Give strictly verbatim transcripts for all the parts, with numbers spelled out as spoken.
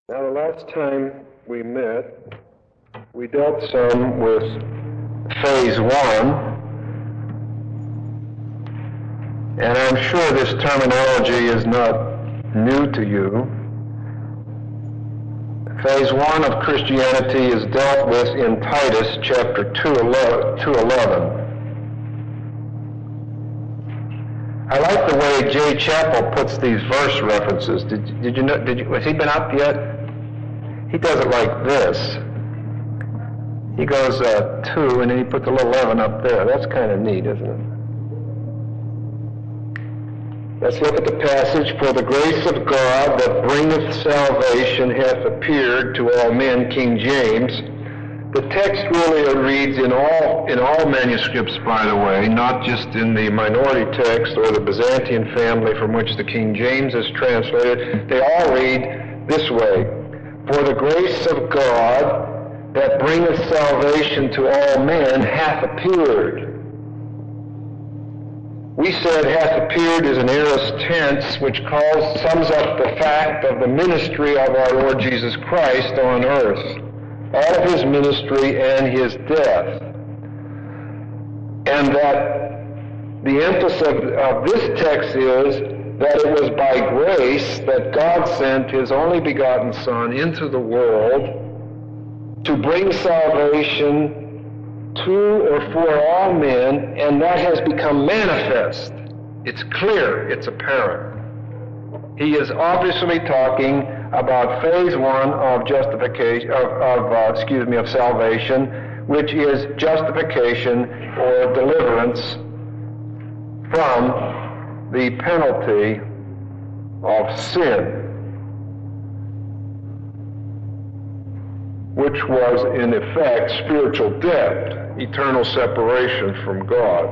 Now, the last time we met, we dealt some with phase one, and I'm sure this terminology is not new to you. Phase one of Christianity is dealt with in Titus chapter two eleven. I like the way Jay Chappell puts these verse references. Did, did you know? Did you? Has he been up yet? He does it like this. He goes uh, two, and then he puts a little eleven up there. That's kind of neat, isn't it? Let's look at the passage. For the grace of God that bringeth salvation hath appeared to all men, King James. The text really reads in all in all manuscripts, by the way, not just in the minority text or the Byzantine family from which the King James is translated. They all read this way. For the grace of God that bringeth salvation to all men hath appeared. We said hath appeared is an aorist tense which calls, sums up the fact of the ministry of our Lord Jesus Christ on earth, all of his ministry and his death. And that the emphasis of, of this text is that it was by grace that God sent his only begotten Son into the world to bring salvation to or for all men, and that has become manifest. It's clear, it's apparent. He is obviously talking about phase one of justification, of, of uh, excuse me, of salvation, which is justification or deliverance from the penalty of sin, which was in effect spiritual death, eternal separation from God.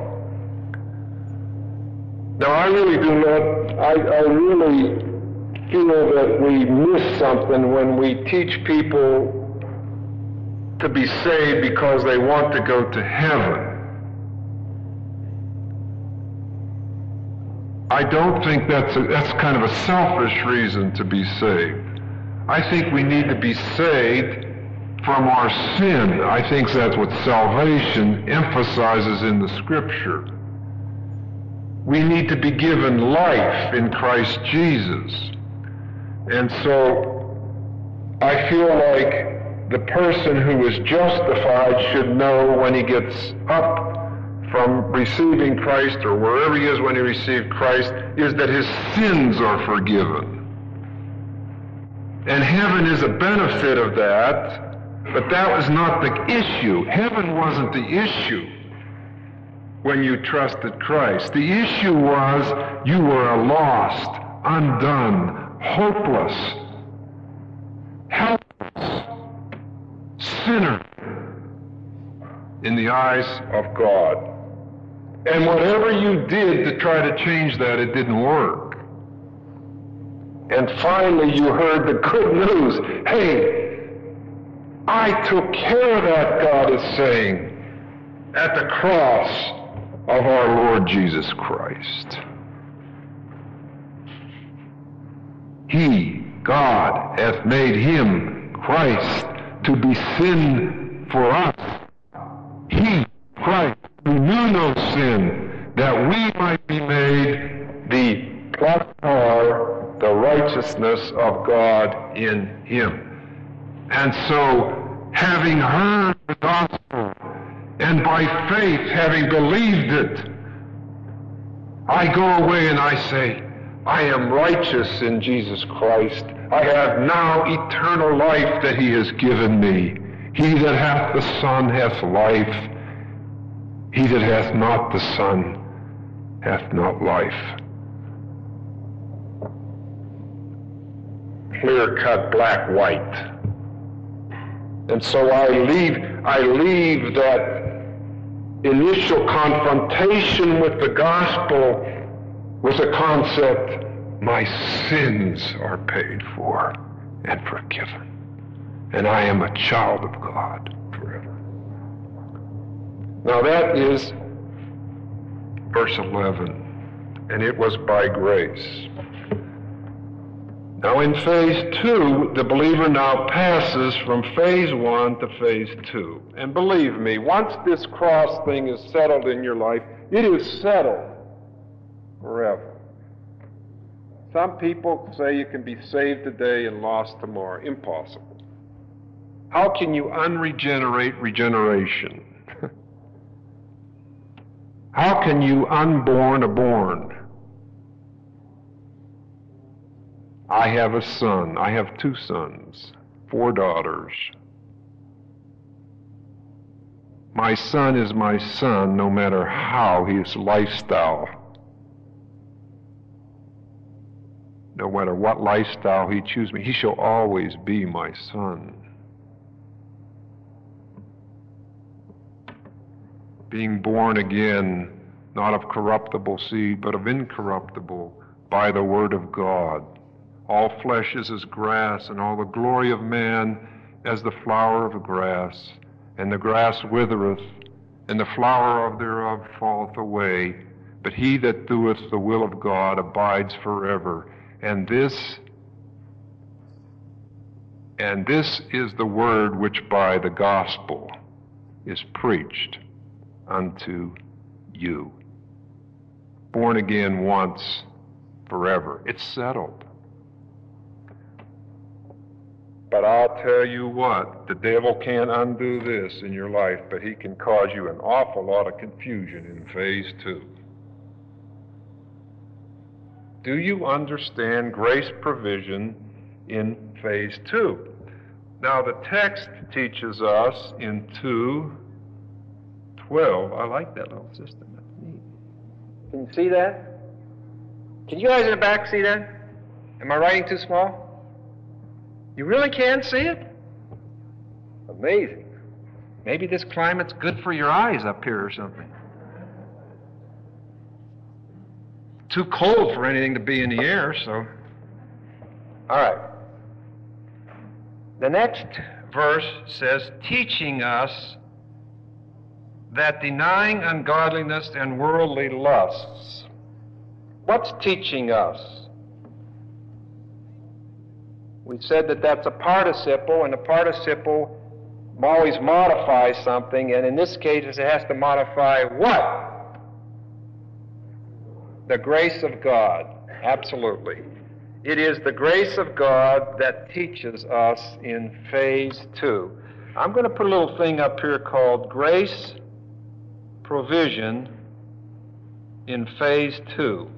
Now, I really do not, I, I really feel that we miss something when we teach people to be saved because they want to go to heaven. I don't think that's a, that's kind of a selfish reason to be saved. I think we need to be saved from our sin. I think that's what salvation emphasizes in the Scripture. We need to be given life in Christ Jesus. And so I feel like the person who is justified should know when he gets up from receiving Christ, or wherever he is when he received Christ, is that his sins are forgiven. And heaven is a benefit of that, but that was not the issue. Heaven wasn't the issue when you trusted Christ. The issue was you were a lost, undone, hopeless, helpless sinner in the eyes of God. And whatever you did to try to change that, it didn't work. And finally you heard the good news. Hey, I took care of that, God is saying, at the cross of our Lord Jesus Christ. He, God, hath made him, Christ, to be sin for us. He, Christ, who knew no sin, that we might be made the plus or the righteousness of God in him. And so, having heard the gospel, and by faith having believed it, I go away and I say, I am righteous in Jesus Christ. I have now eternal life that he has given me. He that hath the Son hath life. He that hath not the Son hath not life. Clear-cut, black, white. And so I leave, I leave that initial confrontation with the gospel with the concept, my sins are paid for and forgiven. And I am a child of God forever. Now that is verse eleven. And it was by grace. Now in phase two, the believer now passes from phase one to phase two. And believe me, once this cross thing is settled in your life, it is settled forever. Some people say you can be saved today and lost tomorrow. Impossible. How can you unregenerate regeneration? How can you unborn a born? I have a son. I have two sons, four daughters. My son is my son no matter how his lifestyle, no matter what lifestyle he chooses me, he shall always be my son. Being born again, not of corruptible seed, but of incorruptible, by the word of God. All flesh is as grass, and all the glory of man as the flower of the grass. And the grass withereth, and the flower of thereof falleth away. But he that doeth the will of God abides forever. And this, and this is the word which by the gospel is preached unto you. Born again once, forever. It's settled. But I'll tell you what, the devil can't undo this in your life, but he can cause you an awful lot of confusion in phase two. Do you understand grace provision in phase two? Now the text teaches us in two twelve. I like that little system. That's neat. Can you see that? Can you guys in the back see that? Am I writing too small? You really can see it? Amazing. Maybe this climate's good for your eyes up here or something. Too cold for anything to be in the air, so. All right. The next verse says, teaching us that denying ungodliness and worldly lusts. What's teaching us? We said that that's a participle, and a participle always modifies something, and in this case it has to modify what? The grace of God. Absolutely. It is the grace of God that teaches us in phase two. I'm going to put a little thing up here called grace provision in phase two.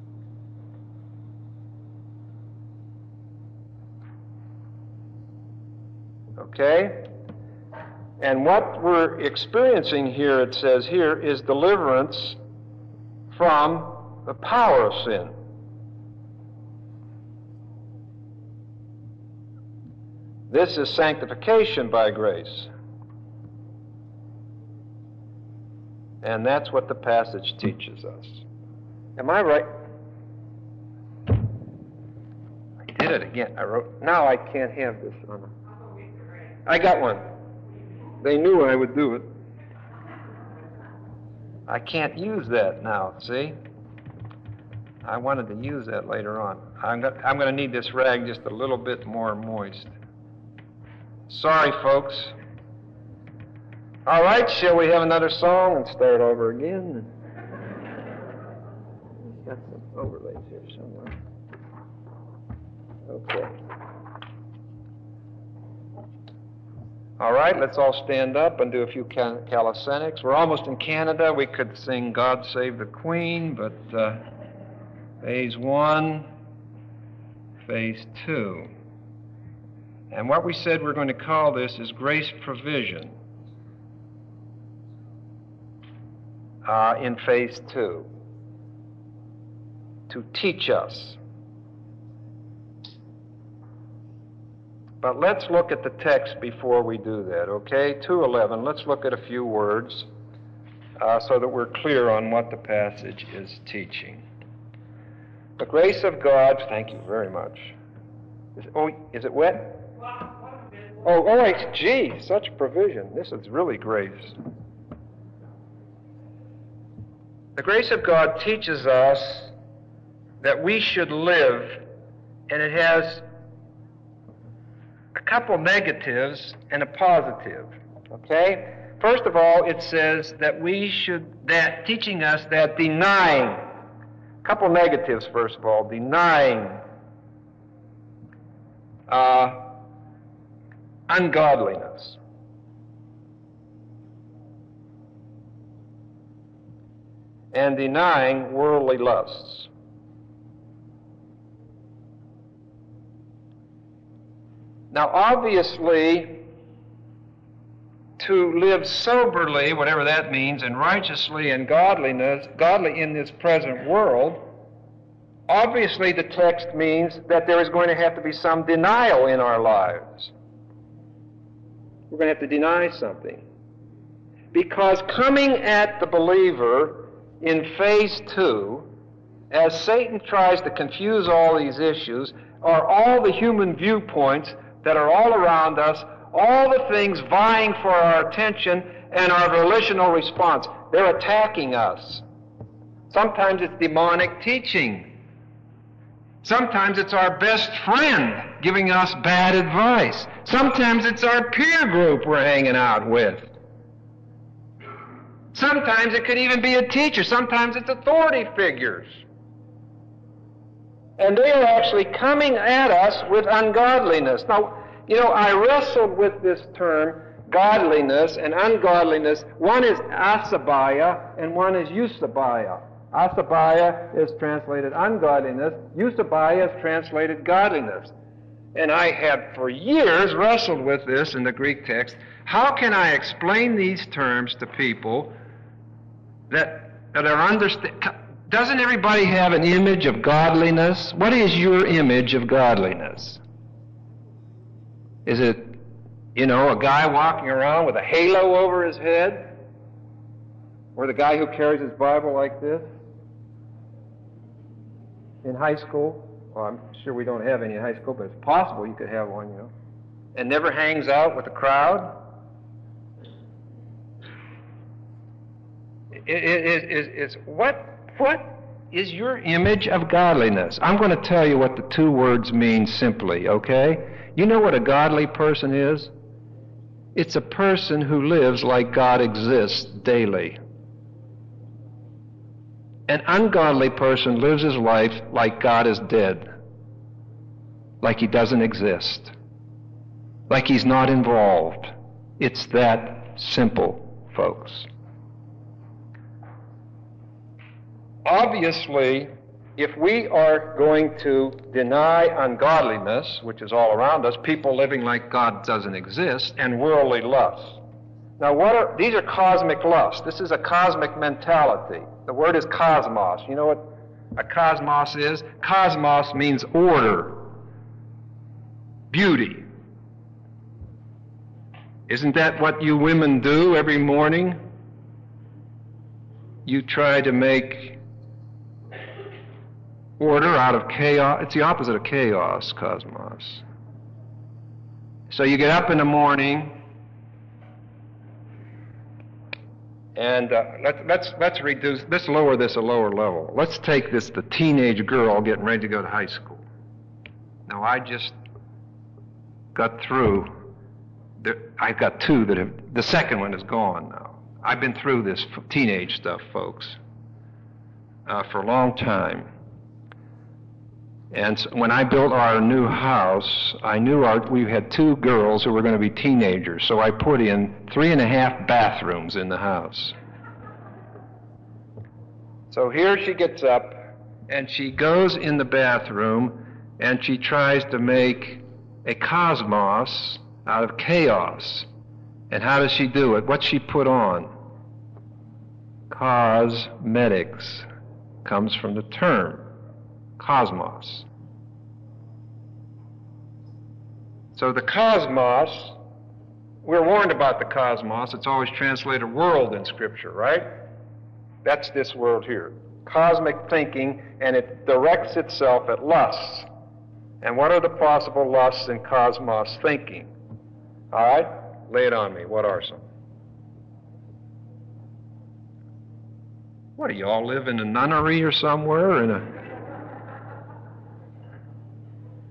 Okay? And what we're experiencing here, it says here, is deliverance from the power of sin. This is sanctification by grace. And that's what the passage teaches us. Am I right? I did it again. I wrote, now I can't have this on. I got one. They knew I would do it. I can't use that now, see? I wanted to use that later on. I'm going I'm to need this rag just a little bit more moist. Sorry, folks. All right, shall we have another song and start over again? Got some overlays here somewhere. Okay. All right, let's all stand up and do a few cal- calisthenics. We're almost in Canada. We could sing God Save the Queen, but uh, phase one, phase two. And what we said we're going to call this is grace provision uh, in phase two, to teach us. But let's look at the text before we do that, okay? two eleven, let's look at a few words uh, so that we're clear on what the passage is teaching. The grace of God, thank you very much. Is, oh, is it wet? Oh, oh, it's, gee, such provision. This is really grace. The grace of God teaches us that we should live and it has a couple negatives and a positive. Okay? First of all, it says that we should, that teaching us that denying, a couple negatives first of all, denying uh, ungodliness. And denying worldly lusts. Now, obviously, to live soberly, whatever that means, and righteously and godliness, godly in this present world, obviously the text means that there is going to have to be some denial in our lives. We're going to have to deny something. Because coming at the believer in phase two, as Satan tries to confuse all these issues, are all the human viewpoints that are all around us, all the things vying for our attention and our volitional response. They're attacking us. Sometimes it's demonic teaching. Sometimes it's our best friend giving us bad advice. Sometimes it's our peer group we're hanging out with. Sometimes it could even be a teacher. Sometimes it's authority figures. And they are actually coming at us with ungodliness. Now, you know, I wrestled with this term, godliness and ungodliness. One is asabaya and one is eusabia. Asabaya is translated ungodliness. Eusabia is translated godliness. And I had for years wrestled with this in the Greek text. How can I explain these terms to people that, that are understand? Doesn't everybody have an image of godliness? What is your image of godliness? Is it, you know, a guy walking around with a halo over his head? Or the guy who carries his Bible like this? In high school? Well, I'm sure we don't have any in high school, but it's possible you could have one, you know. And never hangs out with the crowd? It, it, it, it, it's what, what is your image of godliness? I'm going to tell you what the two words mean simply, okay? You know what a godly person is? It's a person who lives like God exists daily. An ungodly person lives his life like God is dead, like he doesn't exist, like he's not involved. It's that simple, folks. Obviously, if we are going to deny ungodliness, which is all around us, people living like God doesn't exist, and worldly lusts. Now, what are these? Are cosmic lusts. This is a cosmic mentality. The word is cosmos. You know what a cosmos is? Cosmos means order, beauty. Isn't that what you women do every morning? You try to make order out of chaos. It's the opposite of chaos, cosmos. So you get up in the morning, and uh, let's let's let's reduce. Let's lower this a lower level. Let's take this the teenage girl getting ready to go to high school. Now I just got through. The, I've got two that have. The second one is gone now. I've been through this teenage stuff, folks, uh, for a long time. And so when I built our new house, I knew our, we had two girls who were going to be teenagers, so I put in three and a half bathrooms in the house. So here she gets up, and she goes in the bathroom, and she tries to make a cosmos out of chaos. And how does she do it? What's she put on? Cosmetics comes from the term cosmos. So the cosmos, we're warned about the cosmos. It's always translated world in Scripture, right? That's this world here. Cosmic thinking, and it directs itself at lusts. And what are the possible lusts in cosmos thinking? All right? Lay it on me. What are some? What, do you all live in a nunnery or somewhere? Or in a...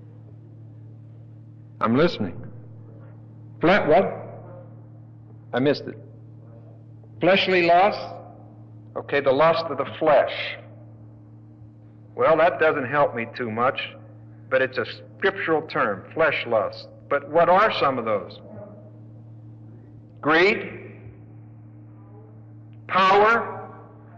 I'm listening. Fle- what? I missed it. Fleshly lust? Okay, the lust of the flesh. Well, that doesn't help me too much, but it's a scriptural term, flesh lust. But what are some of those? Greed? Power?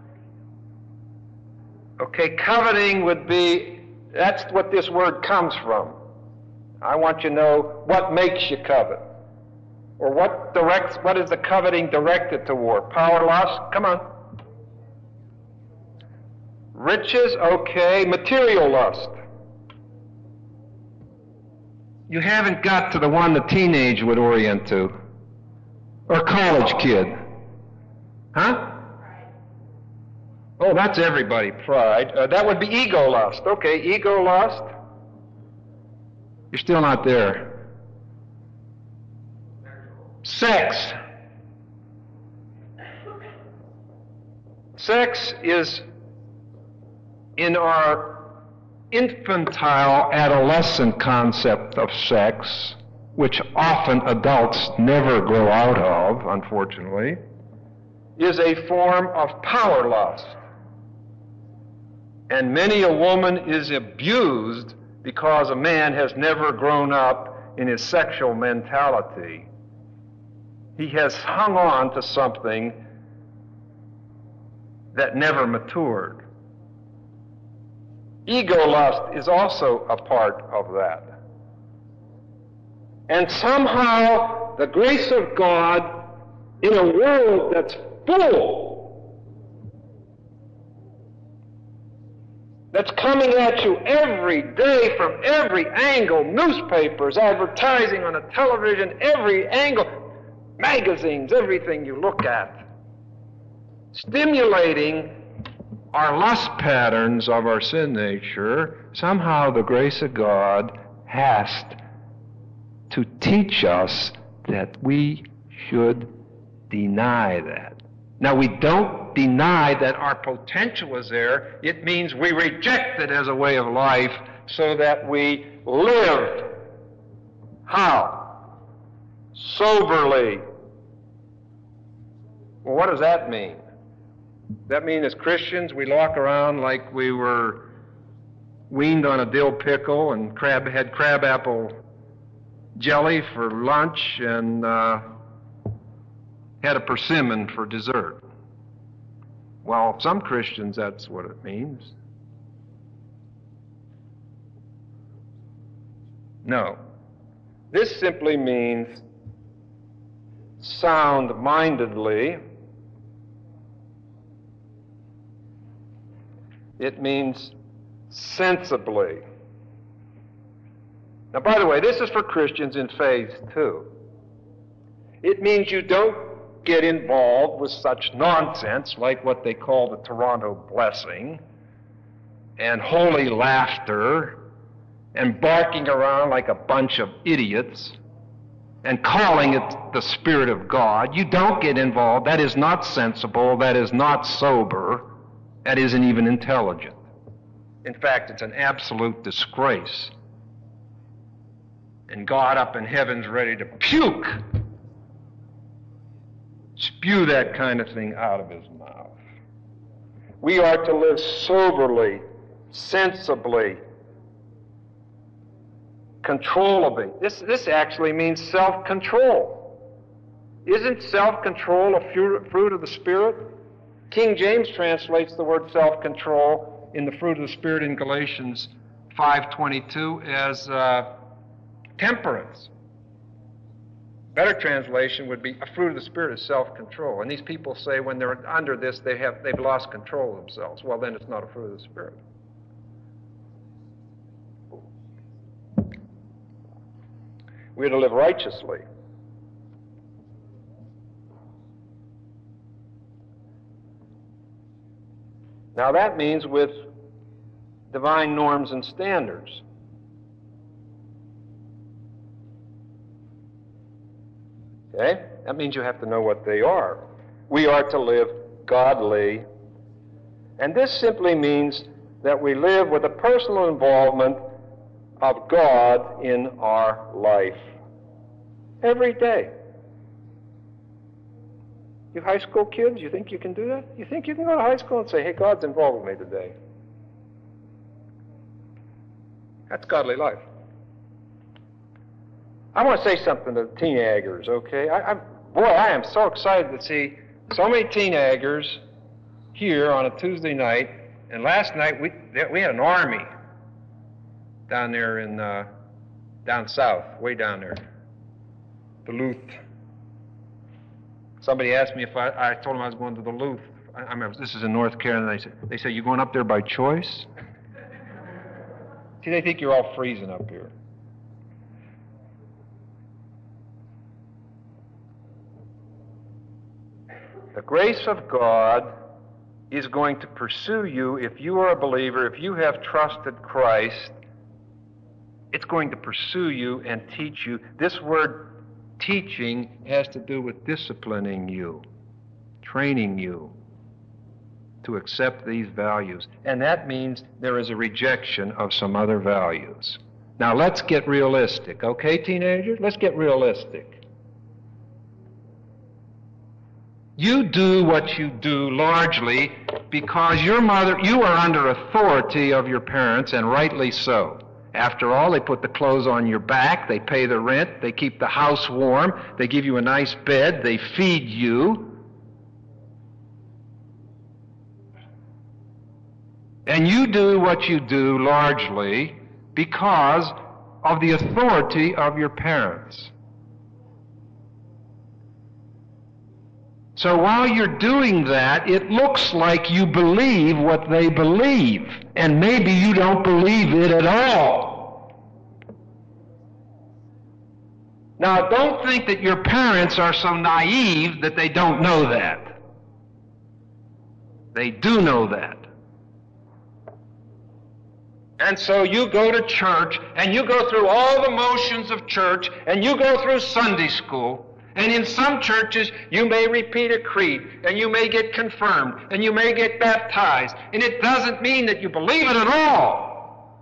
Okay, coveting would be, that's what this word comes from. I want you to know what makes you covet. Or what directs, what is the coveting directed toward? Power, lust? Come on. Riches, okay. Material lust. You haven't got to the one the teenage would orient to. Or college kid. Huh? Oh, that's everybody, pride. Uh, that would be ego lust. Okay, ego lust. You're still not there. Sex. Sex is in our infantile adolescent concept of sex, which often adults never grow out of, unfortunately, is a form of power lust. And many a woman is abused because a man has never grown up in his sexual mentality. He has hung on to something that never matured. Ego lust is also a part of that. And somehow the grace of God in a world that's full, that's coming at you every day from every angle, newspapers, advertising on the television, every angle, magazines, everything you look at, stimulating our lust patterns of our sin nature. Somehow the grace of God has to teach us that we should deny that. Now, we don't deny that our potential is there. It means we reject it as a way of life so that we live. How? Soberly. Well, what does that mean? That mean as Christians we walk around like we were weaned on a dill pickle and crab had crabapple jelly for lunch and uh, had a persimmon for dessert. Well, some Christians, that's what it means. No. This simply means sound-mindedly. It means sensibly. Now, by the way, this is for Christians in phase two. It means you don't get involved with such nonsense like what they call the Toronto blessing and holy laughter and barking around like a bunch of idiots and calling it the Spirit of God. You don't get involved. That is not sensible. That is not sober. That isn't even intelligent. In fact, it's an absolute disgrace. And God up in heaven's ready to puke, spew that kind of thing out of his mouth. We are to live soberly, sensibly, controllably. This, this actually means self-control. Isn't self-control a fruit of the Spirit? King James translates the word self-control in the fruit of the Spirit in Galatians five twenty-two as uh, temperance. Better translation would be a fruit of the Spirit is self-control. And these people say when they're under this, they have, they've lost control of themselves. Well, then it's not a fruit of the Spirit. We're to live righteously. Now that means with divine norms and standards. Okay? That means you have to know what they are. We are to live godly. And this simply means that we live with a personal involvement of God in our life. Every day. You high school kids, you think you can do that? You think you can go to high school and say, hey, God's involved with me today? That's godly life. I want to say something to the teenagers, okay? I, I'm, boy, I am so excited to see so many teenagers here on a Tuesday night. And last night, we, we had an army down there in, uh, down south, way down there, Duluth. Somebody asked me if I, I told them I was going to Duluth. I, I remember, this is in North Carolina. They said, they say, you going up there by choice? See, they think you're all freezing up here. The grace of God is going to pursue you if you are a believer, if you have trusted Christ. It's going to pursue you and teach you. This word teaching has to do with disciplining you, training you to accept these values. And that means there is a rejection of some other values. Now let's get realistic, okay, teenagers? Let's get realistic. You do what you do largely because your mother, you are under authority of your parents, and rightly so. After all, they put the clothes on your back, they pay the rent, they keep the house warm, they give you a nice bed, they feed you. And you do what you do largely because of the authority of your parents. So while you're doing that, it looks like you believe what they believe, and maybe you don't believe it at all. Now, don't think that your parents are so naive that they don't know that. They do know that. And so you go to church, and you go through all the motions of church, and you go through Sunday school. And in some churches, you may repeat a creed, and you may get confirmed, and you may get baptized. And it doesn't mean that you believe it at all.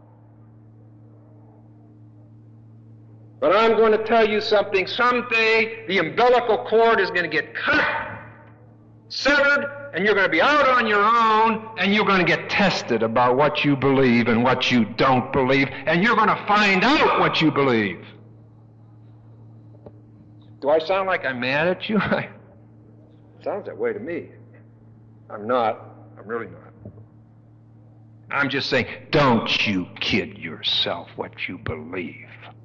But I'm going to tell you something. Someday, the umbilical cord is going to get cut, severed, and you're going to be out on your own, and you're going to get tested about what you believe and what you don't believe, and you're going to find out what you believe. Do I sound like I'm mad at you? It sounds that way to me. I'm not. I'm really not. I'm just saying, don't you kid yourself what you believe.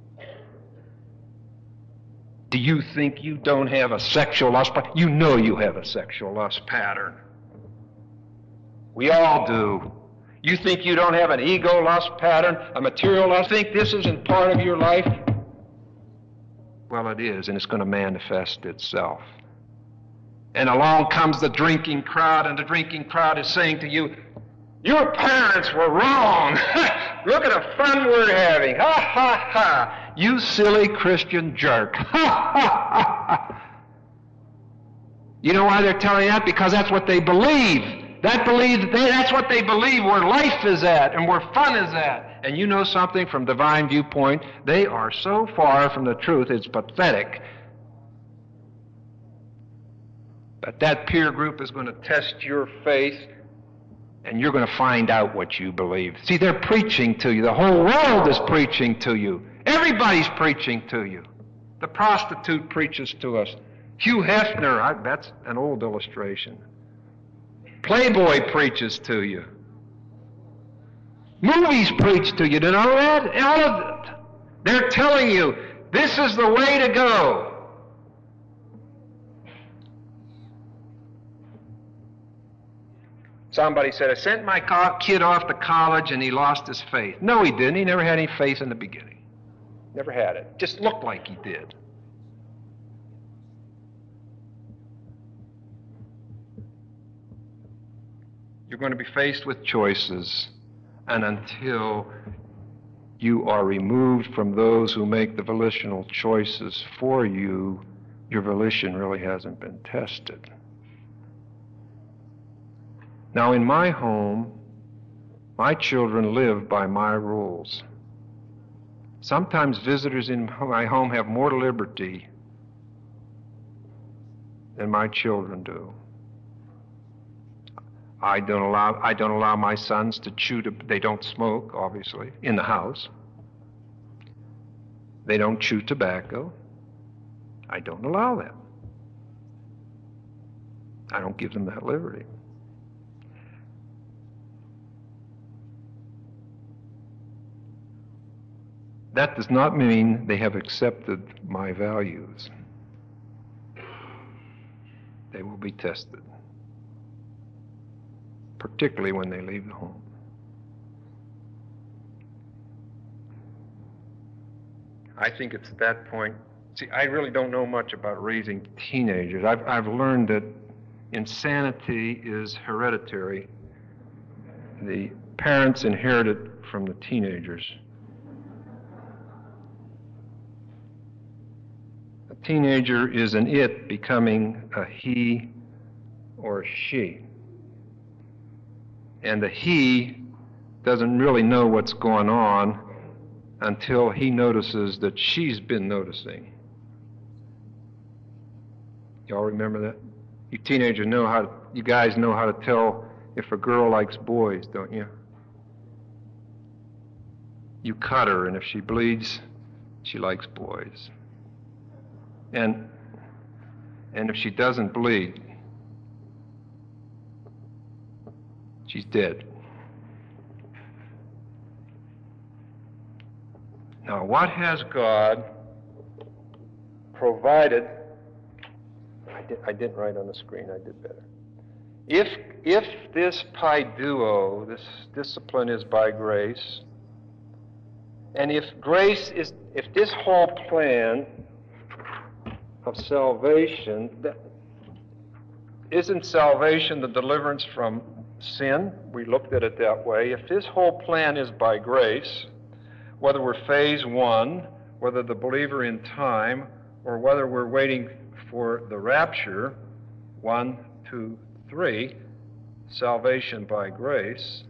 Do you think you don't have a sexual lust pattern? You know you have a sexual lust pattern. We all do. You think you don't have an ego lust pattern, a material lust? Think this isn't part of your life? Well, it is, and it's going to manifest itself. And along comes the drinking crowd, and the drinking crowd is saying to you, your parents were wrong. Look at the fun we're having. Ha, ha, ha. You silly Christian jerk. Ha, ha, ha. You know why they're telling you that? Because that's what they believe. That believe, they, that's what they believe where life is at and where fun is at. And you know something from divine viewpoint, they are so far from the truth, it's pathetic. But that peer group is going to test your faith, and you're going to find out what you believe. See, they're preaching to you. The whole world is preaching to you. Everybody's preaching to you. The prostitute preaches to us. Hugh Hefner, I, that's an old illustration. Playboy preaches to you. Movies preach to you. Do you know that? All of it. They're telling you, this is the way to go. Somebody said, I sent my kid off to college and he lost his faith. No, he didn't. He never had any faith in the beginning. Never had it. Just looked like he did. You're going to be faced with choices, and until you are removed from those who make the volitional choices for you, your volition really hasn't been tested. Now, in my home, my children live by my rules. Sometimes visitors in my home have more liberty than my children do. I don't allow I don't allow my sons to chew. To, they don't smoke, obviously, in the house. They don't chew tobacco. I don't allow that. I don't give them that liberty. That does not mean they have accepted my values. They will be tested, particularly when they leave the home. I think it's at that point. See, I really don't know much about raising teenagers. I've, I've learned that insanity is hereditary. The parents inherit it from the teenagers. A teenager is an it becoming a he or a she. And the he doesn't really know what's going on until he notices that she's been noticing. Y'all remember that? You teenagers know how to, you guys know how to tell if a girl likes boys, don't you? You cut her, and if she bleeds, she likes boys. And and if she doesn't bleed, she's dead. Now, what has God provided? I, did, I didn't write on the screen. I did better. If if this paiduo, this discipline, is by grace, and if grace is, if this whole plan of salvation, that, isn't salvation the deliverance from sin? We looked at it that way. If this whole plan is by grace, whether we're phase one, whether the believer in time, or whether we're waiting for the rapture, one, two, three, salvation by grace.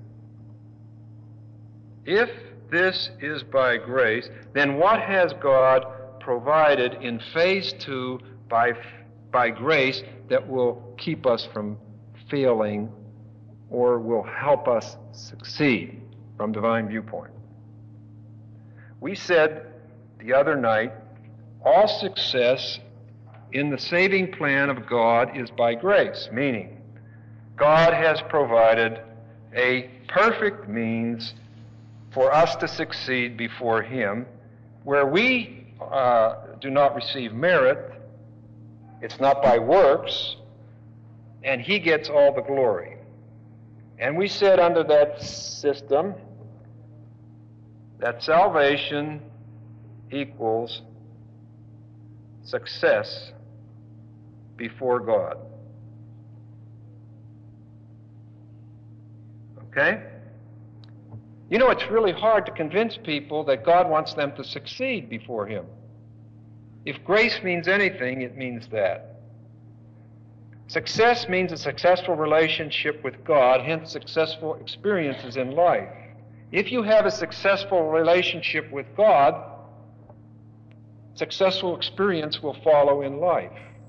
If this is by grace, then what has God provided in phase two by, by grace that will keep us from failing or will help us succeed from divine viewpoint? We said the other night, all success in the saving plan of God is by grace, meaning God has provided a perfect means for us to succeed before Him, where we uh, do not receive merit, it's not by works, and He gets all the glory. And we said under that system that salvation equals success before God. Okay? You know, it's really hard to convince people that God wants them to succeed before Him. If grace means anything, it means that. Success means a successful relationship with God, hence successful experiences in life. If you have a successful relationship with God, successful experience will follow in life.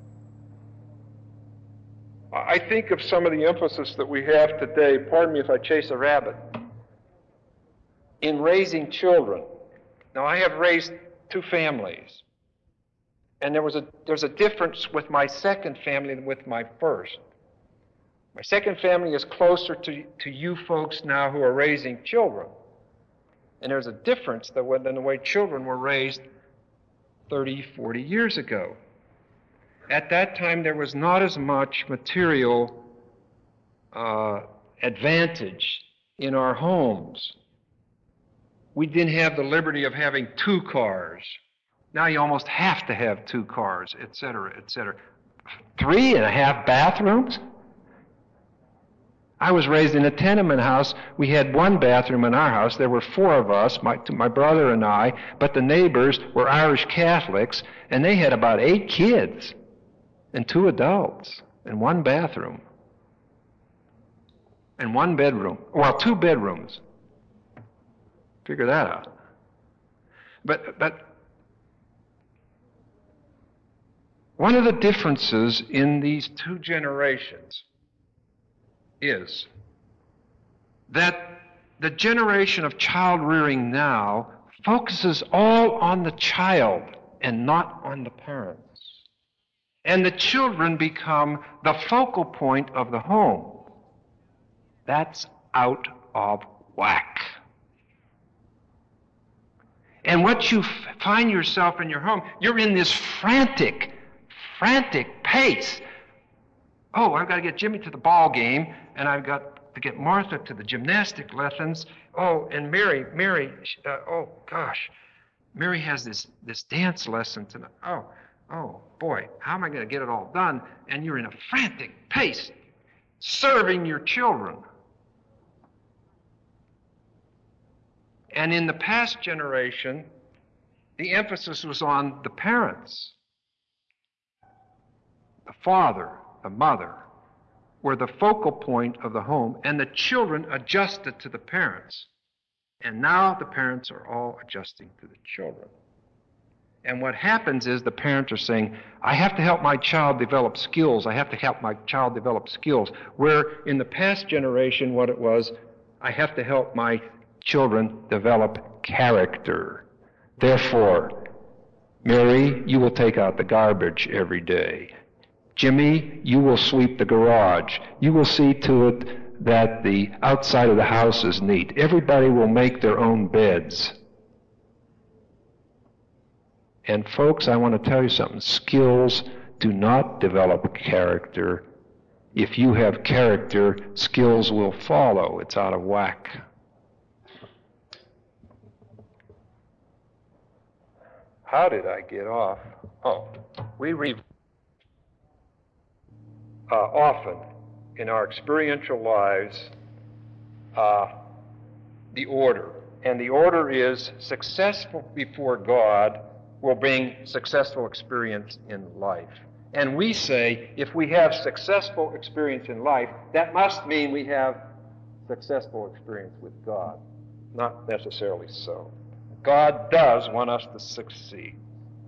I think of some of the emphasis that we have today, pardon me if I chase a rabbit, in raising children. Now, I have raised two families, and there was a there's a difference with my second family than with my first. My second family is closer to, to you folks now who are raising children. And there's a difference than the way children were raised thirty, forty years ago. At that time, there was not as much material uh, advantage in our homes. We didn't have the liberty of having two cars. Now you almost have to have two cars, et cetera, et cetera. Three and a half bathrooms? I was raised in a tenement house. We had one bathroom in our house. There were four of us, my, my brother and I, but the neighbors were Irish Catholics, and they had about eight kids and two adults and one bathroom and one bedroom. Well, two bedrooms. Figure that out. But, but one of the differences in these two generations is that the generation of child rearing now focuses all on the child and not on the parents. And the children become the focal point of the home. That's out of whack. And what you f- find yourself in your home, you're in this frantic, frantic pace. Oh, I've got to get Jimmy to the ball game, and I've got to get Martha to the gymnastic lessons. Oh, and Mary, Mary, uh, oh gosh, Mary has this, this dance lesson tonight. Oh, oh boy, how am I going to get it all done? And you're in a frantic pace, serving your children. And in the past generation, the emphasis was on the parents. The father, the mother, were the focal point of the home, and the children adjusted to the parents. And now the parents are all adjusting to the children. And what happens is the parents are saying, I have to help my child develop skills. I have to help my child develop skills. Where in the past generation, what it was, I have to help my children develop character. Therefore, Mary, you will take out the garbage every day. Jimmy, you will sweep the garage. You will see to it that the outside of the house is neat. Everybody will make their own beds. And folks, I want to tell you something. Skills do not develop character. If you have character, skills will follow. It's out of whack. How did I get off? Oh, we read uh, often in our experiential lives uh, the order. And the order is successful before God will bring successful experience in life. And we say, if we have successful experience in life, that must mean we have successful experience with God. Not necessarily so. God does want us to succeed.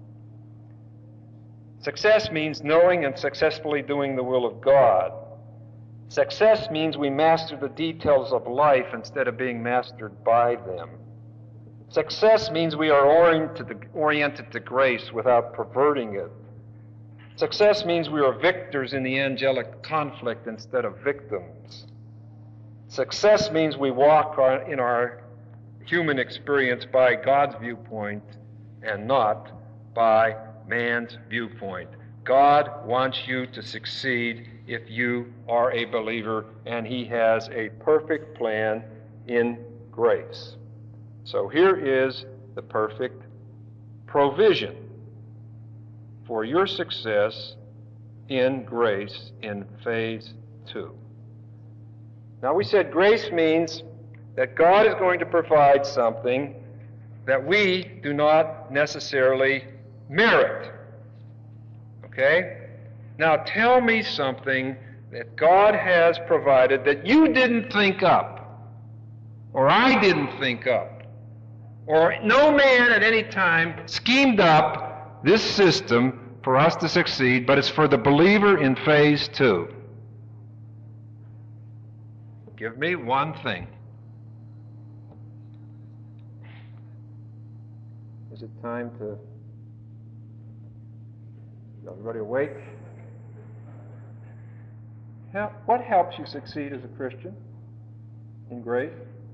Success means knowing and successfully doing the will of God. Success means we master the details of life instead of being mastered by them. Success means we are oriented to, oriented to grace without perverting it. Success means we are victors in the angelic conflict instead of victims. Success means we walk our, in our human experience by God's viewpoint and not by man's viewpoint. God wants you to succeed if you are a believer, and He has a perfect plan in grace. So here is the perfect provision for your success in grace in phase two. Now we said grace means that God is going to provide something that we do not necessarily merit. Okay? Now tell me something that God has provided that you didn't think up, or I didn't think up, or no man at any time schemed up this system for us to succeed, but it's for the believer in phase two. Give me one thing. Is it time to... Everybody awake? How, what helps you succeed as a Christian in grace?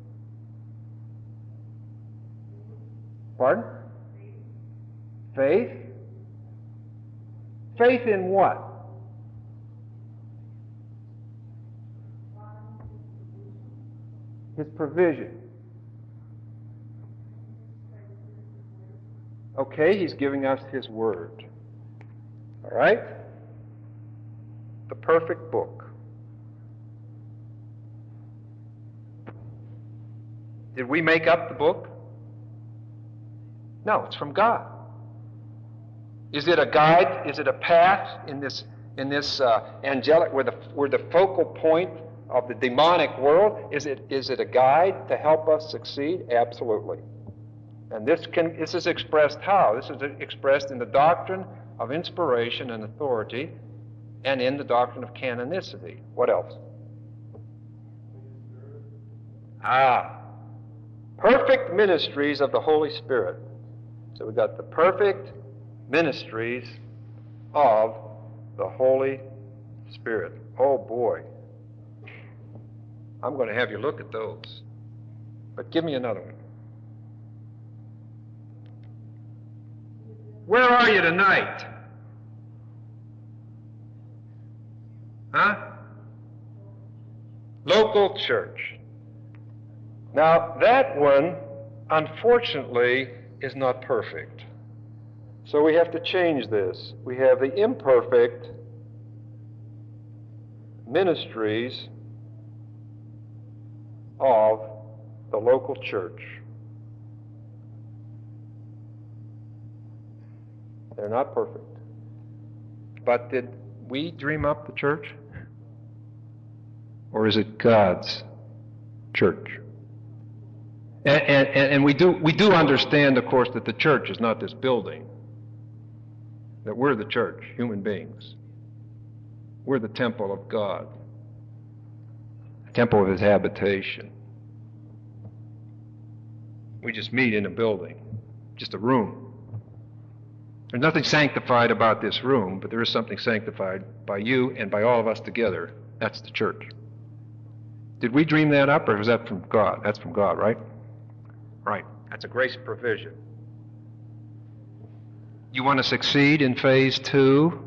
Pardon? Faith? Faith in what? His provision. Okay, He's giving us His Word. All right? The perfect book. Did we make up the book? No, it's from God. Is it a guide? Is it a path in this in this uh, angelic, where the where the focal point of the demonic world? Is it is it a guide to help us succeed? Absolutely. And this can this is expressed how? This is expressed in the doctrine of inspiration and authority and in the doctrine of canonicity. What else? Ah, perfect ministries of the Holy Spirit. So we've got the perfect ministries of the Holy Spirit. Oh boy. I'm going to have you look at those. But give me another one. Where are you tonight? Huh? Local church. Now, that one, unfortunately, is not perfect. So we have to change this. We have the imperfect ministries of the local church. They're not perfect. But did we dream up the church? Or is it God's church? And, and, and we do we do understand, of course, that the church is not this building. That we're the church, human beings. We're the temple of God. The temple of His habitation. We just meet in a building, just a room. There's nothing sanctified about this room, but there is something sanctified by you and by all of us together. That's the church. Did we dream that up, or was that from God? That's from God, right? Right. That's a grace provision. You want to succeed in phase two?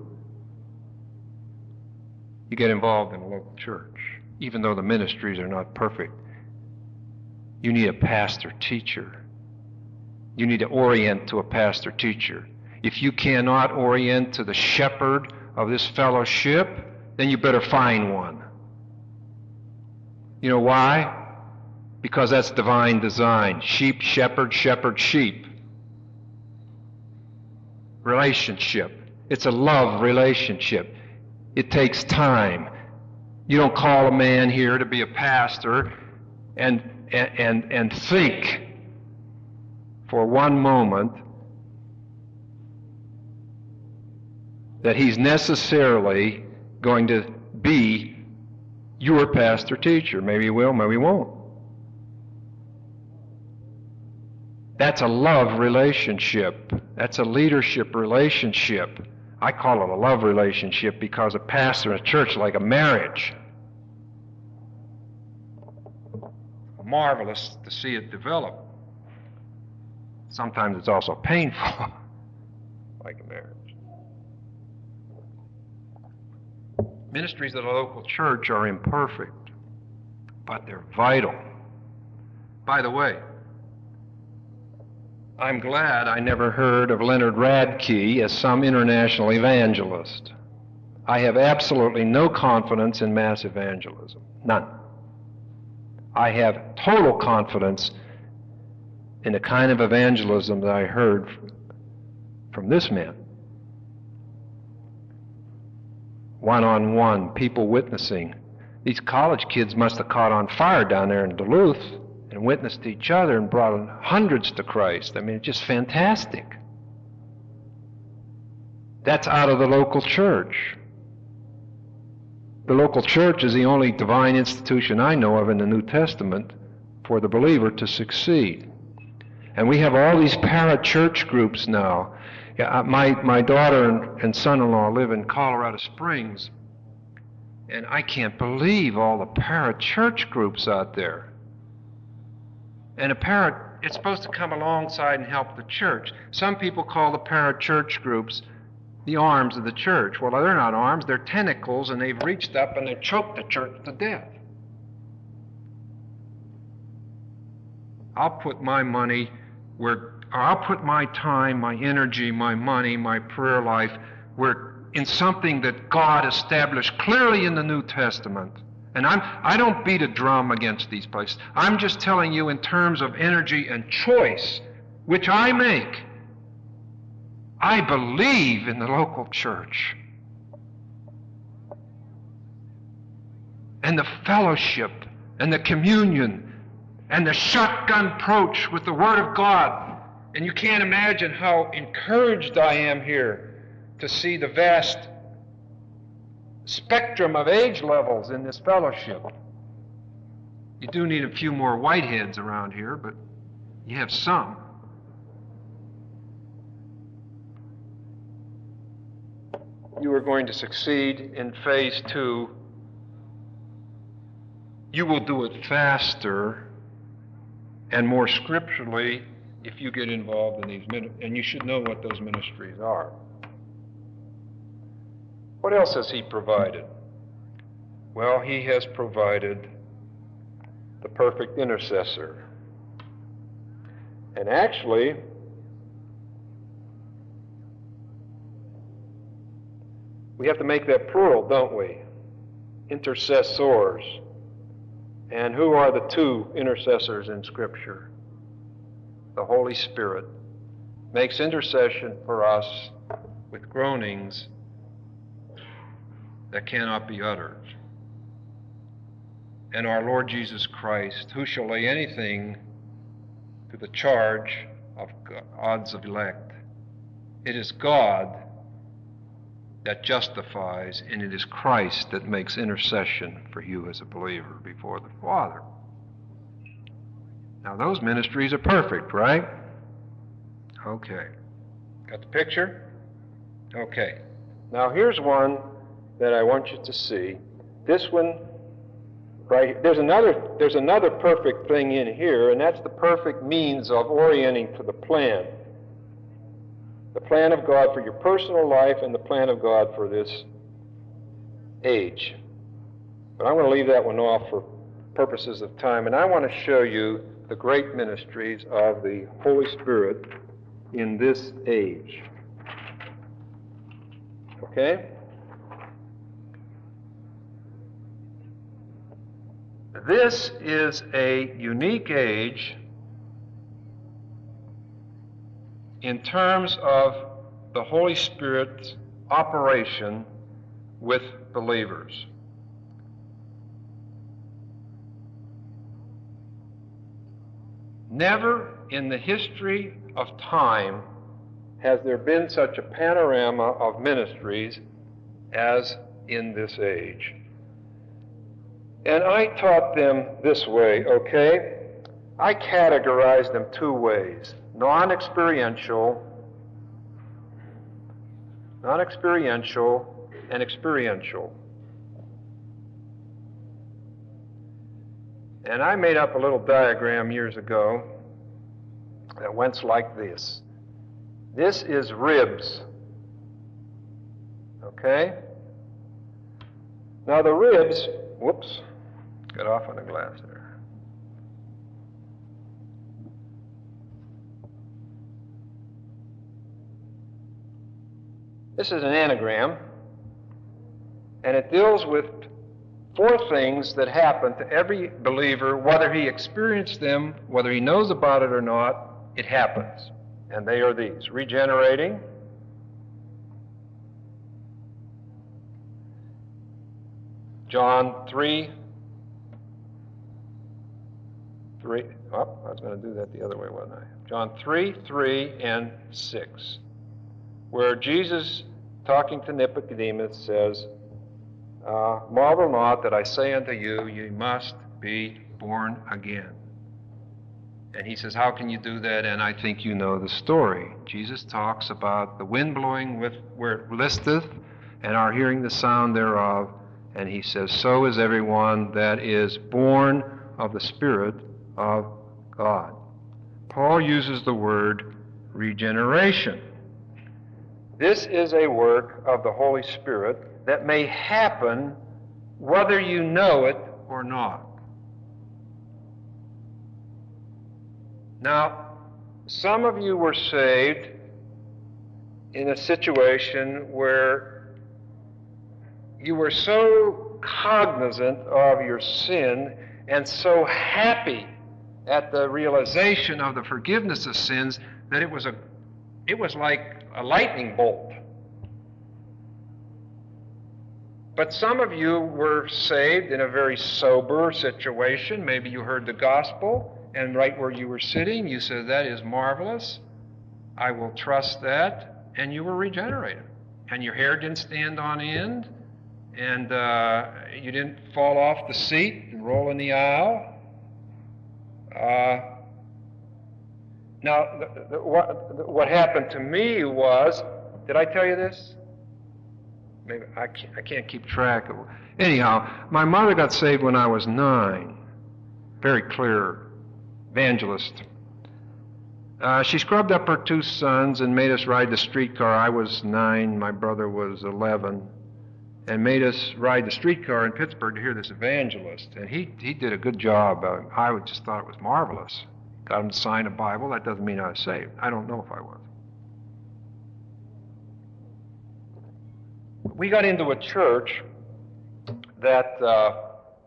You get involved in a local church, even though the ministries are not perfect. You need a pastor-teacher. You need to orient to a pastor-teacher. If you cannot orient to the shepherd of this fellowship, then you better find one. You know why? Because that's divine design. Sheep, shepherd, shepherd, sheep. Relationship. It's a love relationship. It takes time. You don't call a man here to be a pastor and and and, and think for one moment that he's necessarily going to be your pastor teacher. Maybe he will, maybe he won't. That's a love relationship. That's a leadership relationship. I call it a love relationship because a pastor in a church is like a marriage. Marvelous to see it develop. Sometimes it's also painful, like a marriage. Ministries of the local church are imperfect, but they're vital. By the way, I'm glad I never heard of Leonard Radke as some international evangelist. I have absolutely no confidence in mass evangelism. None. I have total confidence in the kind of evangelism that I heard from this man. One-on-one, people witnessing. These college kids must have caught on fire down there in Duluth and witnessed each other and brought hundreds to Christ. I mean, it's just fantastic. That's out of the local church. The local church is the only divine institution I know of in the New Testament for the believer to succeed. And we have all these para-church groups now. Yeah, my, my daughter and, and son-in-law live in Colorado Springs, and I can't believe all the para-church groups out there. And a para, it's supposed to come alongside and help the church. Some people call the para-church groups the arms of the church. Well, they're not arms, they're tentacles, and they've reached up and they've choked the church to death. I'll put my money where, or I'll put my time, my energy, my money, my prayer life, where in something that God established clearly in the New Testament. And I'm, I don't beat a drum against these places. I'm just telling you in terms of energy and choice, which I make. I believe in the local church. And the fellowship, and the communion, and the shotgun approach with the Word of God, And you can't imagine how encouraged I am here to see the vast spectrum of age levels in this fellowship. You do need a few more whiteheads around here, but you have some. You are going to succeed in phase two. You will do it faster and more scripturally if you get involved in these ministries, and you should know what those ministries are. What else has he provided? Well, he has provided the perfect intercessor. And actually, we have to make that plural, don't we? Intercessors. And who are the two intercessors in Scripture? The Holy Spirit makes intercession for us with groanings that cannot be uttered. And our Lord Jesus Christ, who shall lay anything to the charge of God's elect? It is God that justifies, and it is Christ that makes intercession for you as a believer before the Father. Now, those ministries are perfect, right? Okay. Got the picture? Okay. Now, here's one that I want you to see. This one, right? There's another, there's another perfect thing in here, and that's the perfect means of orienting to the plan. The plan of God for your personal life and the plan of God for this age. But I'm going to leave that one off for purposes of time, and I want to show you the great ministries of the Holy Spirit in this age. Okay? This is a unique age in terms of the Holy Spirit's operation with believers. Never in the history of time has there been such a panorama of ministries as in this age. And I taught them this way, okay? I categorized them two ways. Non-experiential, non-experiential, and experiential. And I made up a little diagram years ago that went like this. This is ribs, okay? Now the ribs, whoops, got off on the glass there. This is an anagram, and it deals with four things that happen to every believer, whether he experienced them, whether he knows about it or not, it happens. And they are these: regenerating, John three, three, oh, I was going to do that the other way, wasn't I? John three, three, and six, where Jesus, talking to Nicodemus, says, Uh, marvel not that I say unto you, you must be born again. And he says, how can you do that? And I think you know the story. Jesus talks about the wind blowing with where it listeth, and our hearing the sound thereof. And he says, so is everyone that is born of the Spirit of God. Paul uses the word regeneration. This is a work of the Holy Spirit that may happen whether you know it or not. Now, some of you were saved in a situation where you were so cognizant of your sin and so happy at the realization of the forgiveness of sins that it was a it was like a lightning bolt. But some of you were saved in a very sober situation. Maybe you heard the gospel, and right where you were sitting, you said, that is marvelous. I will trust that, and you were regenerated. And your hair didn't stand on end, and uh, you didn't fall off the seat and roll in the aisle. Uh, now, the, the, what, the, what happened to me was, did I tell you this? Maybe I can't, I can't keep track of it. Anyhow, my mother got saved when I was nine. Very clear evangelist. Uh, she scrubbed up her two sons and made us ride the streetcar. I was nine, my brother was eleven, and made us ride the streetcar in Pittsburgh to hear this evangelist. And he, he did a good job. Uh, I just thought it was marvelous. Got him to sign a Bible. That doesn't mean I was saved. I don't know if I was. We got into a church that uh,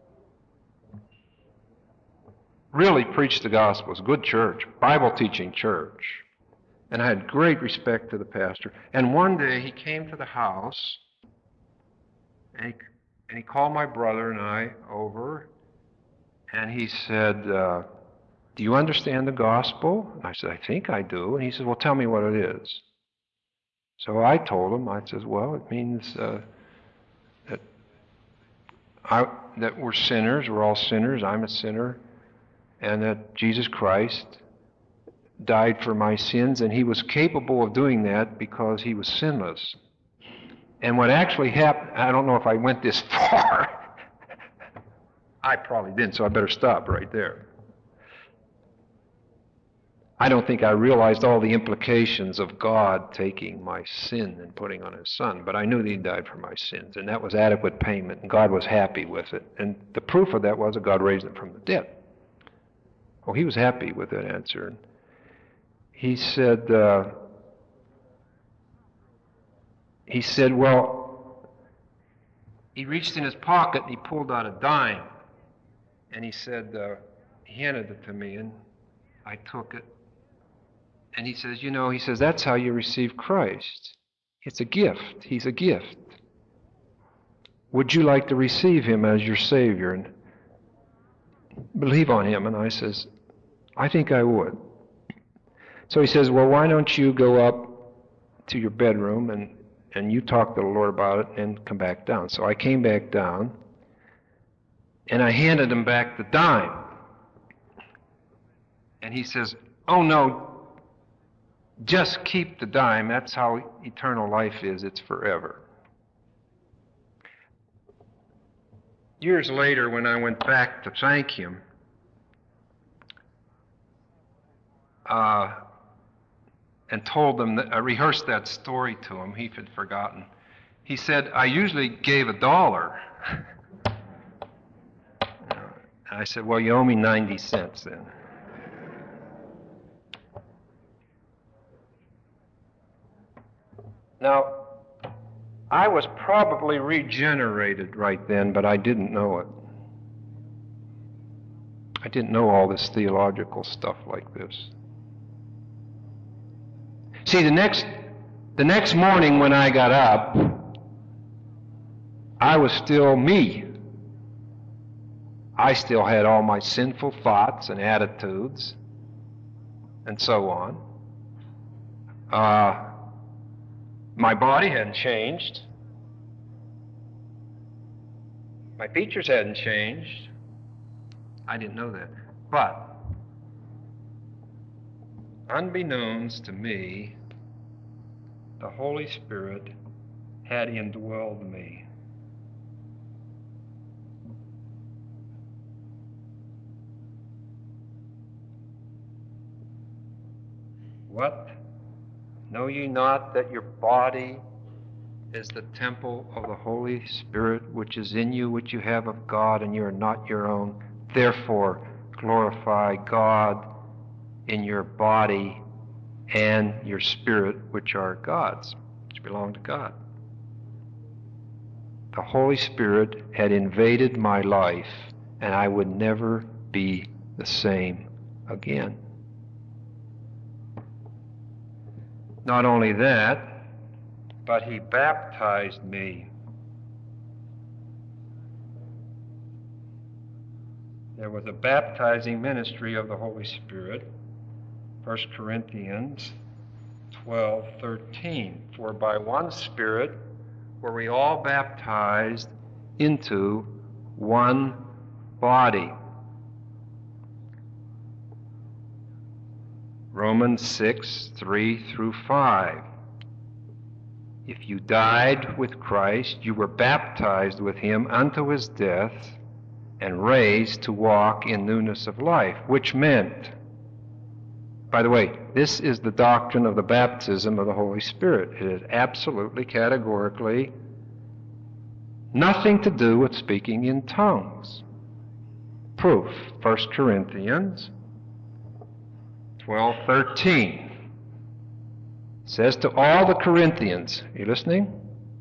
really preached the gospel. It was a good church, Bible-teaching church. And I had great respect to the pastor. And one day he came to the house, and he, and he called my brother and I over, and he said, uh, do you understand the gospel? And I said, I think I do. And he said, well, tell me what it is. So I told him, I said, well, it means uh, that I, that we're sinners, we're all sinners, I'm a sinner, and that Jesus Christ died for my sins, and he was capable of doing that because he was sinless. And what actually happened, I don't know if I went this far. I probably didn't, so I better stop right there. I don't think I realized all the implications of God taking my sin and putting on his son, but I knew that he died for my sins, and that was adequate payment, and God was happy with it. And the proof of that was that God raised him from the dead. Oh, he was happy with that answer. He said, uh, he said, well, he reached in his pocket and he pulled out a dime, and he said, uh, he handed it to me, and I took it. And he says, you know, he says, that's how you receive Christ. It's a gift. He's a gift. Would you like to receive him as your Savior and believe on him? And I says, I think I would. So he says, well, why don't you go up to your bedroom and, and you talk to the Lord about it and come back down. So I came back down, and I handed him back the dime. And he says, oh, no, just keep the dime. That's how eternal life is. It's forever. Years later, when I went back to thank him, uh, and told him that I rehearsed that story to him, he had forgotten. He said, I usually gave a dollar. I said, well, you owe me ninety cents then. Now, I was probably regenerated right then, but I didn't know it. I didn't know all this theological stuff like this. See, the next, the next morning when I got up, I was still me. I still had all my sinful thoughts and attitudes and so on. Uh, my body hadn't changed. My features hadn't changed. I didn't know that. But, unbeknownst to me, the Holy Spirit had indwelled me. What? Know ye not that your body is the temple of the Holy Spirit, which is in you, which you have of God, and you are not your own? Therefore, glorify God in your body and your spirit, which are God's, which belong to God. The Holy Spirit had invaded my life, and I would never be the same again. Not only that, but he baptized me. There was a baptizing ministry of the Holy Spirit. First Corinthians twelve thirteen. For by one Spirit were we all baptized into one body. Romans six, three through five. If you died with Christ, you were baptized with him unto his death, and raised to walk in newness of life, which meant, by the way, this is the doctrine of the baptism of the Holy Spirit. It is absolutely, categorically nothing to do with speaking in tongues. Proof, First Corinthians twelve thirteen. Says to all the Corinthians, are you listening?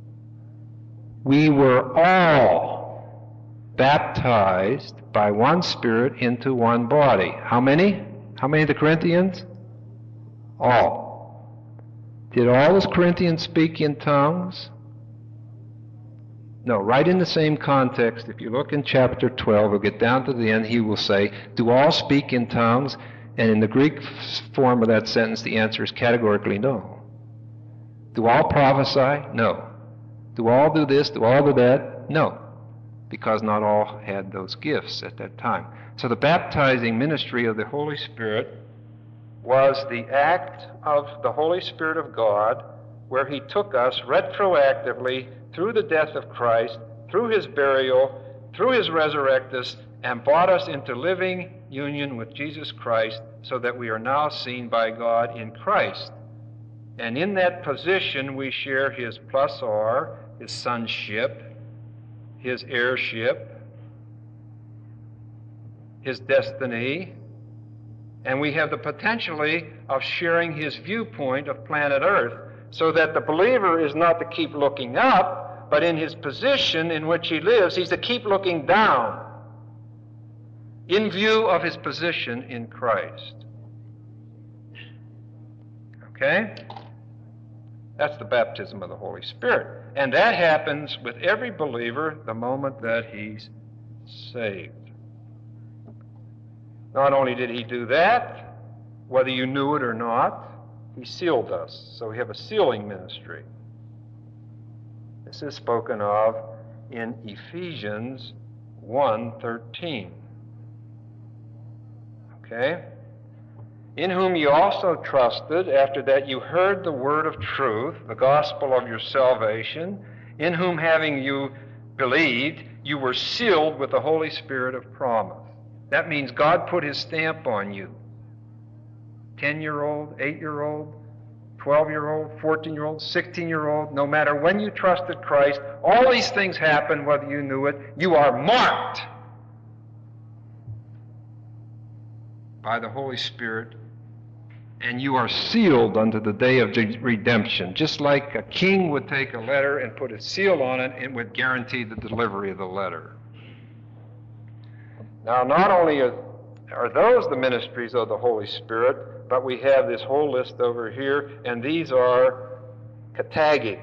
We were all baptized by one Spirit into one body. How many? How many of the Corinthians? All. Did all the Corinthians speak in tongues? No, right in the same context. If you look in chapter twelve, we'll get down to the end, he will say, do all speak in tongues? And in the Greek form of that sentence, the answer is categorically no. Do all prophesy? No. Do all do this? Do all do that? No. Because not all had those gifts at that time. So the baptizing ministry of the Holy Spirit was the act of the Holy Spirit of God, where he took us retroactively through the death of Christ, through his burial, through his resurrectus, and brought us into living union with Jesus Christ, so that we are now seen by God in Christ. And in that position, we share his plus R, his sonship, his heirship, his destiny, and we have the potentially of sharing his viewpoint of planet Earth, so that the believer is not to keep looking up, but in his position in which he lives, he's to keep looking down in view of his position in Christ. Okay? That's the baptism of the Holy Spirit. And that happens with every believer the moment that he's saved. Not only did he do that, whether you knew it or not, he sealed us. So we have a sealing ministry. This is spoken of in Ephesians one thirteen. Okay? In whom you also trusted, after that you heard the word of truth, the gospel of your salvation, in whom having you believed, you were sealed with the Holy Spirit of promise. That means God put his stamp on you. ten-year-old, eight-year-old, twelve-year-old, fourteen-year-old, sixteen-year-old, no matter when you trusted Christ, all these things happen whether you knew it. You are marked by the Holy Spirit, and you are sealed unto the day of redemption. Just like a king would take a letter and put a seal on it, it would guarantee the delivery of the letter. Now, not only are, are those the ministries of the Holy Spirit, but we have this whole list over here, and these are katagic.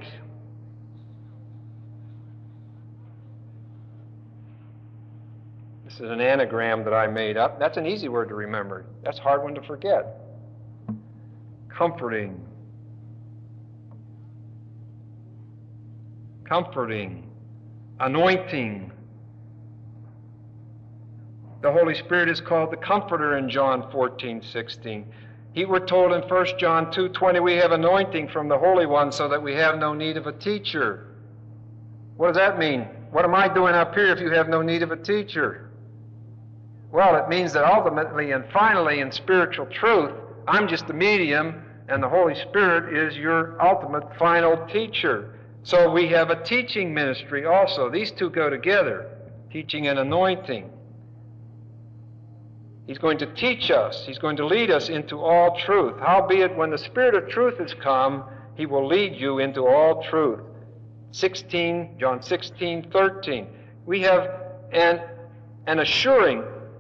This is an anagram that I made up. That's an easy word to remember. That's a hard one to forget. Comforting. Comforting. Anointing. The Holy Spirit is called the Comforter in John fourteen sixteen. He were told in First John two twenty, we have anointing from the Holy One so that we have no need of a teacher. What does that mean? What am I doing up here if you have no need of a teacher? Well, it means that ultimately and finally in spiritual truth, I'm just a medium, and the Holy Spirit is your ultimate final teacher. So we have a teaching ministry also. These two go together, teaching and anointing. He's going to teach us. He's going to lead us into all truth. Howbeit, when the Spirit of truth is come, he will lead you into all truth. sixteen, John sixteen, thirteen. We have an, an assuring,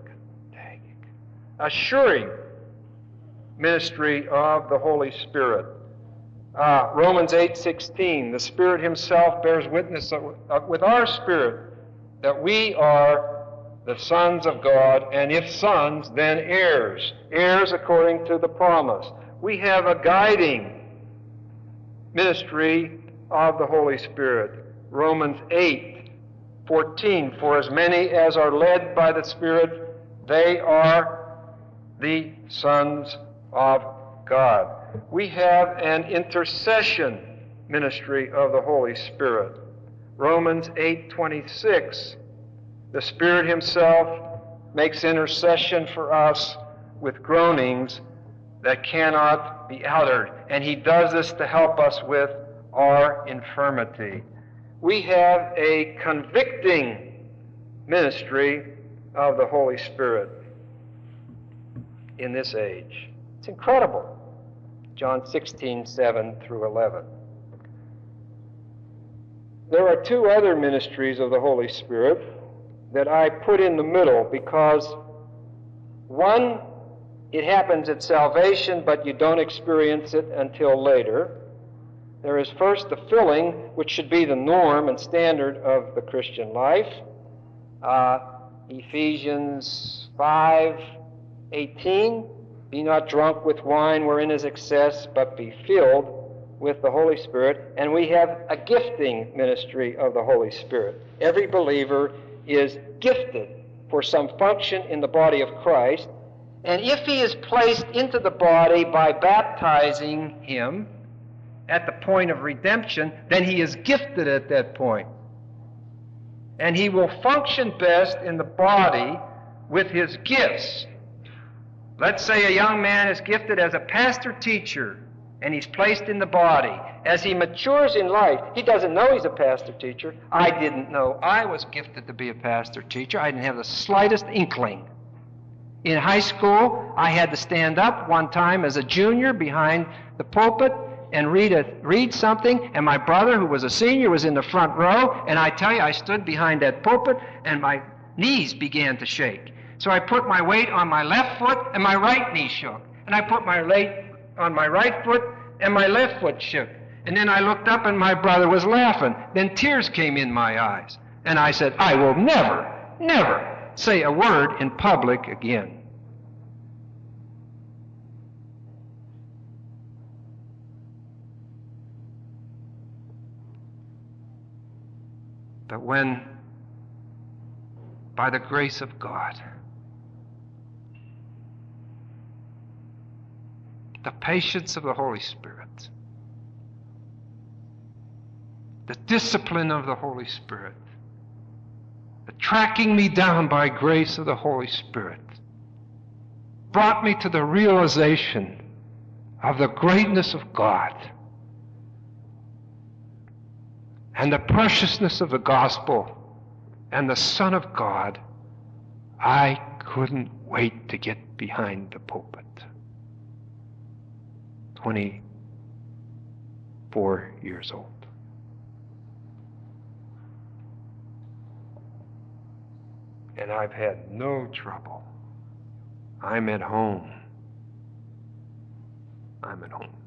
assuring ministry of the Holy Spirit. Uh, Romans eight sixteen, the Spirit himself bears witness with our spirit that we are the sons of God, and if sons, then heirs. Heirs according to the promise. We have a guiding ministry of the Holy Spirit. Romans eight fourteen, for as many as are led by the Spirit, they are the sons of God. We have an intercession ministry of the Holy Spirit. Romans eight twenty-six, the Spirit himself makes intercession for us with groanings that cannot be uttered, and he does this to help us with our infirmity. We have a convicting ministry of the Holy Spirit in this age. It's incredible. John sixteen, seven through eleven. There are two other ministries of the Holy Spirit that I put in the middle because, one, it happens at salvation, but you don't experience it until later. There is first the filling, which should be the norm and standard of the Christian life. Uh, Ephesians five eighteen, be not drunk with wine wherein is excess, but be filled with the Holy Spirit. And we have a gifting ministry of the Holy Spirit. Every believer is gifted for some function in the body of Christ. And if he is placed into the body by baptizing him at the point of redemption, then he is gifted at that point. And he will function best in the body with his gifts. Let's say a young man is gifted as a pastor-teacher, and he's placed in the body. As he matures in life, he doesn't know he's a pastor-teacher. I didn't know I was gifted to be a pastor-teacher. I didn't have the slightest inkling. In high school, I had to stand up one time as a junior behind the pulpit and read a, read something, and my brother, who was a senior, was in the front row, and I tell you, I stood behind that pulpit, and my knees began to shake. So I put my weight on my left foot, and my right knee shook. And I put my weight on my right foot, and my left foot shook. And then I looked up, and my brother was laughing. Then tears came in my eyes. And I said, I will never, never say a word in public again. But when, by the grace of God, the patience of the Holy Spirit, the discipline of the Holy Spirit, the tracking me down by grace of the Holy Spirit, brought me to the realization of the greatness of God and the preciousness of the gospel and the Son of God, I couldn't wait to get behind the pulpit. twenty-four years old. And I've had no trouble. I'm at home. I'm at home.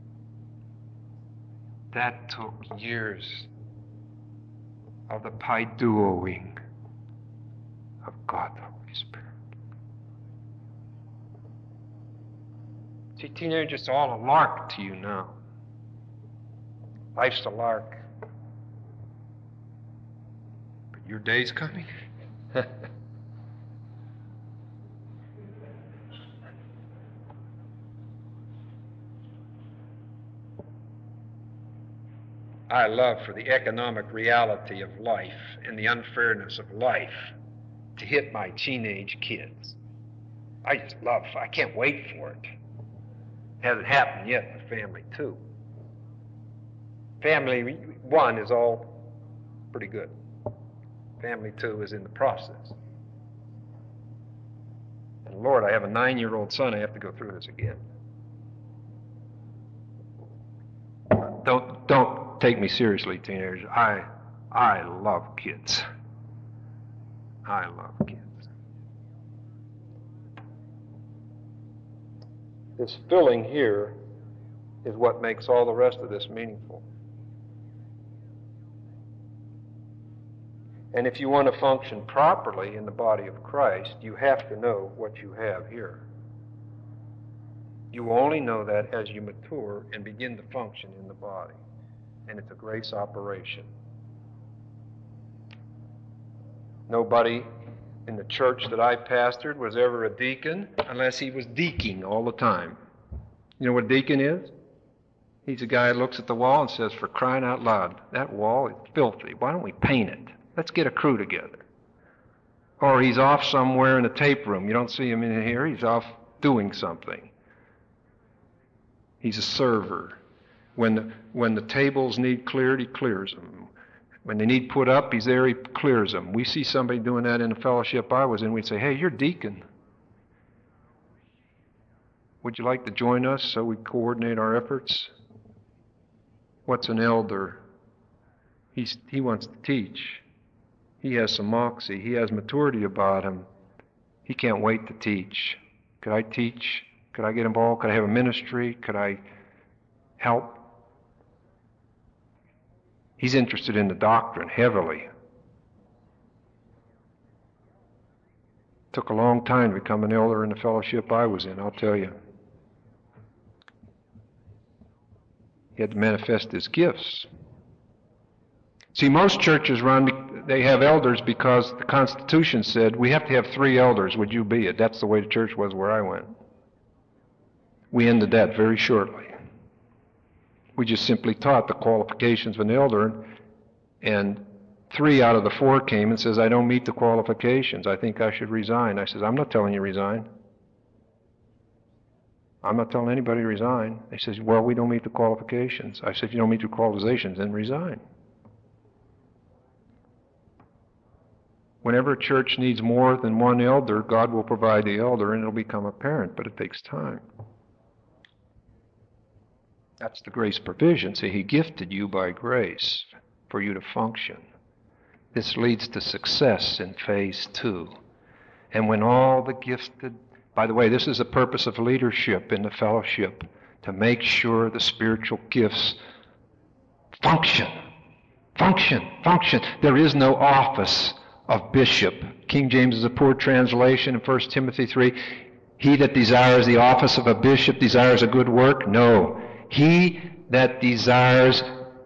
That took years of the paiduoing of God the Holy Spirit. See, teenagers, it's all a lark to you now. Life's a lark. But your day's coming. I love for the economic reality of life and the unfairness of life to hit my teenage kids. I just love, I can't wait for it. Hasn't happened yet in family two. Family one is all pretty good. Family two is in the process. And Lord, I have a nine-year-old son. I have to go through this again. Don't don't take me seriously, teenagers. I I love kids. I love kids. This filling here is what makes all the rest of this meaningful. And if you want to function properly in the body of Christ, you have to know what you have here. You only know that as you mature and begin to function in the body. And it's a grace operation. Nobody in the church that I pastored was ever a deacon unless he was deaking all the time. You know what a deacon is? He's a guy who looks at the wall and says, for crying out loud, that wall is filthy. Why don't we paint it? Let's get a crew together. Or he's off somewhere in the tape room. You don't see him in here. He's off doing something. He's a server. When the, when the tables need cleared, he clears them. When they need put up, he's there, he clears them. We see somebody doing that in the fellowship I was in, we'd say, hey, you're deacon. Would you like to join us so we coordinate our efforts? What's an elder? He's, he wants to teach. He has some moxie. He has maturity about him. He can't wait to teach. Could I teach? Could I get involved? Could I have a ministry? Could I help? He's interested in the doctrine heavily. Took a long time to become an elder in the fellowship I was in, I'll tell you. He had to manifest his gifts. See, most churches run, they have elders because the Constitution said, we have to have three elders, would you be it? That's the way the church was where I went. We ended that very shortly. We just simply taught the qualifications of an elder, and three out of the four came and says, I don't meet the qualifications. I think I should resign. I says, I'm not telling you resign. I'm not telling anybody to resign. They says, well, we don't meet the qualifications. I said, if you don't meet the qualifications, then resign. Whenever a church needs more than one elder, God will provide the elder and it'll become apparent, but it takes time. That's the grace provision. See, he gifted you by grace for you to function. This leads to success in phase two. And when all the gifted, by the way, this is the purpose of leadership in the fellowship, to make sure the spiritual gifts function, function, function. There is no office of bishop. King James is a poor translation in First Timothy three. He that desires the office of a bishop desires a good work? No. He that desires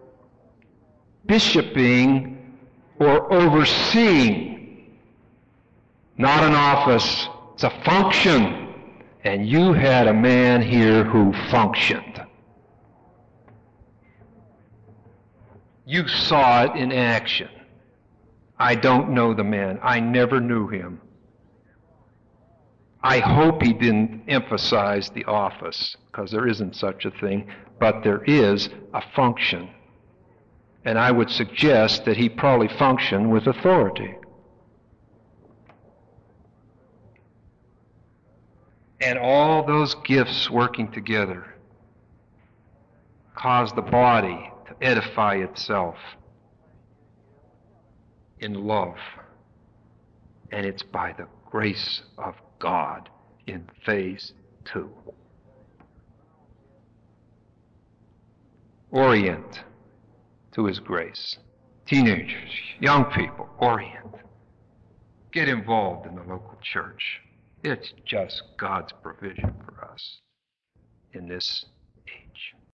bishoping or overseeing, not an office, it's a function. And you had a man here who functioned. You saw it in action. I don't know the man. I never knew him. I hope he didn't emphasize the office, because there isn't such a thing, but there is a function. And I would suggest that he probably functioned with authority. And all those gifts working together cause the body to edify itself in love. And it's by the grace of God in phase two. Orient to His grace. Teenagers, young people, orient. Get involved in the local church. It's just God's provision for us in this age.